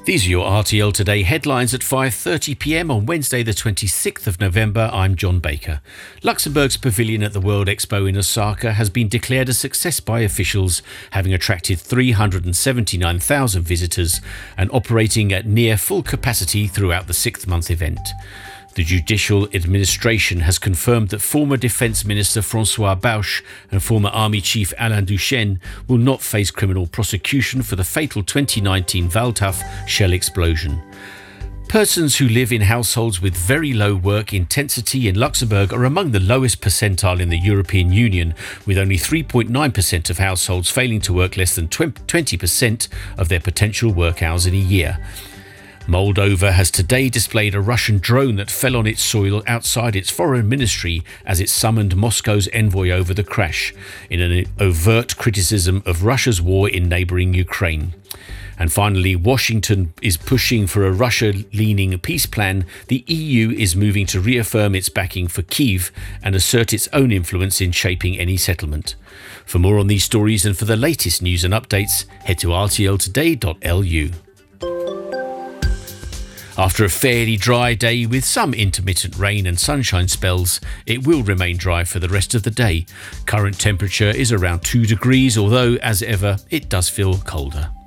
These are your RTL Today headlines at 5:30 p.m. on Wednesday the 26th of November. I'm John Baker. Luxembourg's pavilion at the World Expo in Osaka has been declared a success by officials, having attracted 379,000 visitors and operating at near full capacity throughout the sixth-month event. The Judicial Administration has confirmed that former Defence Minister François Bauch and former Army Chief Alain Duchesne will not face criminal prosecution for the fatal 2019 Waldhof shell explosion. Persons who live in households with very low work intensity in Luxembourg are among the lowest percentile in the European Union, with only 3.9% of households failing to work less than 20% of their potential work hours in a year. Moldova has today displayed a Russian drone that fell on its soil outside its foreign ministry as it summoned Moscow's envoy over the crash, in an overt criticism of Russia's war in neighbouring Ukraine. And finally, Washington is pushing for a Russia-leaning peace plan. The EU is moving to reaffirm its backing for Kyiv and assert its own influence in shaping any settlement. For more on these stories and for the latest news and updates, head to rtltoday.lu. After a fairly dry day with some intermittent rain and sunshine spells, it will remain dry for the rest of the day. Current temperature is around 2 degrees, although, as ever, it does feel colder.